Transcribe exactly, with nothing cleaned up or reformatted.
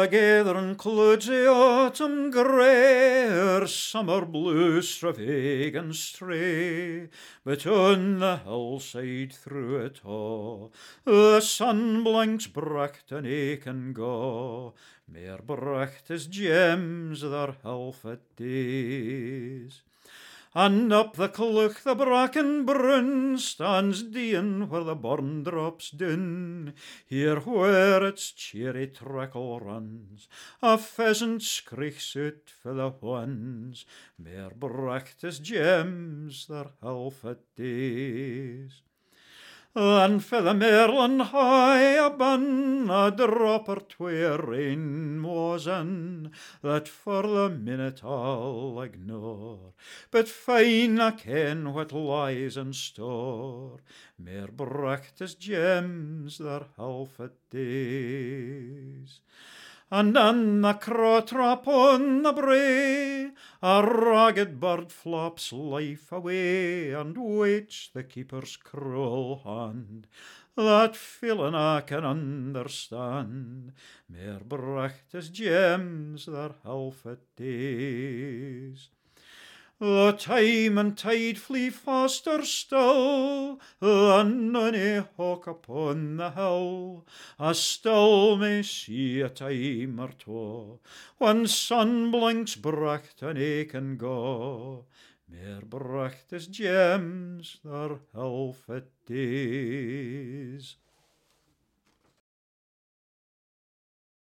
Together and cloudy autumn grey, or summer blue stravig and stray, but on the hillside through it all, the sun blinks bright and ake and go, mair bright as gems their healthful days. And up the clough the bracken brun stands dean where the burn drops down. Here where its cheery trickle runs, a pheasant screechs out for the whans, mair bright as gems their healthful days. And for the merlin high abun, a drop or twa rain was in, that for the minute I'll ignore, but fine I ken what lies in store, mair bright as gems their healthful days. And on the crow-trap on the brae, a ragged bird flops life away, and waits the keeper's cruel hand. That feeling I can understand, mair bright as gems their healthful days. The time and tide flee faster still than any hawk upon the hill. I still may see a time or twa when sun blinks bright and ake and go, mair bright as gems their healthful days.